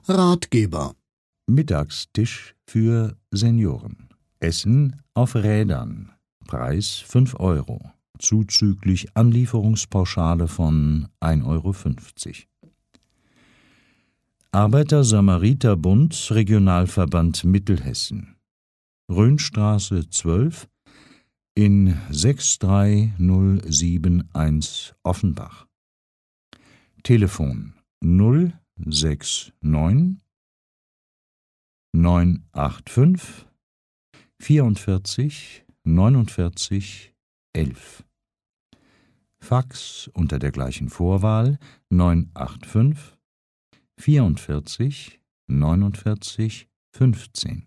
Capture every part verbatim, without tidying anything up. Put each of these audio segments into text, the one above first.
Ratgeber. Mittagstisch für Senioren. Essen auf Rädern. Preis fünf Euro. Zuzüglich Anlieferungspauschale von ein Euro fünfzig. Arbeiter-Samariter-Bund, Regionalverband Mittelhessen. Rhönstraße zwölf in sechs drei null sieben eins Offenbach. Telefon null sechs neun neun acht fünf vierundvierzig neunundvierzig elf. Fax unter der gleichen Vorwahl neun acht fünf vierundvierzig neunundvierzig fünfzehn.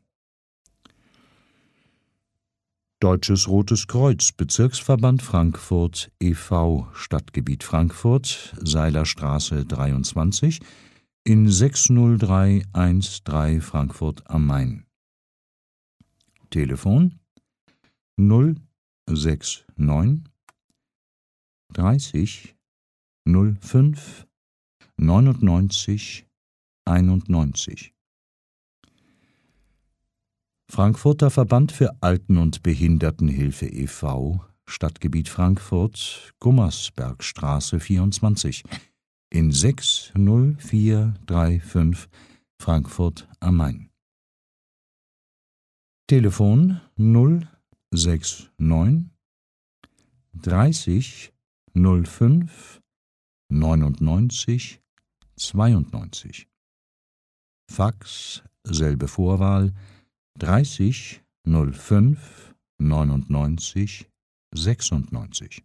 Deutsches Rotes Kreuz, Bezirksverband Frankfurt e V, Stadtgebiet Frankfurt, Seilerstraße dreiundzwanzig in sechs null drei eins drei Frankfurt am Main. Telefon null sechs neun dreißig null fünf neunundneunzig einundneunzig. Frankfurter Verband für Alten- und Behindertenhilfe e V, Stadtgebiet Frankfurt, Gummersbergstraße vierundzwanzig in sechs null vier drei fünf Frankfurt am Main. Telefon null sechs neun dreißig null fünf neunundneunzig zweiundneunzig. Fax, selbe Vorwahl dreißig null fünf neunundneunzig sechsundneunzig.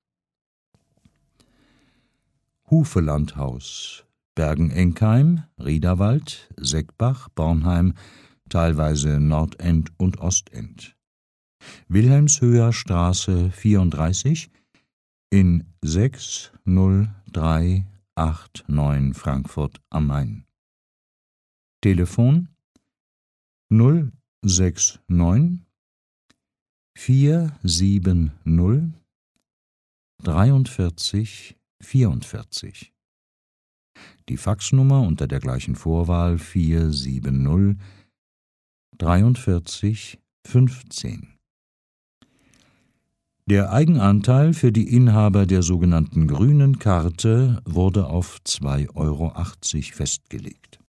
Hufelandhaus, Bergen-Enkheim, Riederwald, Seckbach, Bornheim, teilweise Nordend und Ostend. Wilhelmshöher Straße vierunddreißig in sechs null drei acht neun Frankfurt am Main. Telefon null sechs neun vier sieben null dreiundvierzig vierundvierzig. Die Faxnummer unter der gleichen Vorwahl vier sieben null dreiundvierzig fünfzehn. Der Eigenanteil für die Inhaber der sogenannten grünen Karte wurde auf zwei Euro achtzig festgelegt.